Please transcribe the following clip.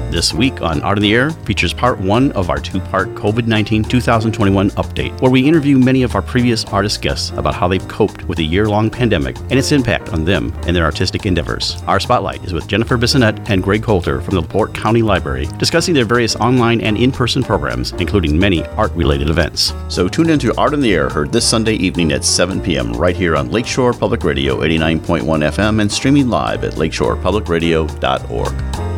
This week on Art in the Air features part one of our two-part COVID-19 2021 update, where we interview many of our previous artist guests about how they've coped with a year-long pandemic and its impact on them and their artistic endeavors. Our spotlight is with Jennifer Bissonette and Greg Coulter from the LaPorte County Library, discussing their various online and in-person programs, including many art-related events. So tune into Art in the Air, heard this Sunday evening at 7 p.m. right here on Lakeshore Public Radio 89.1 FM and streaming live at lakeshorepublicradio.org.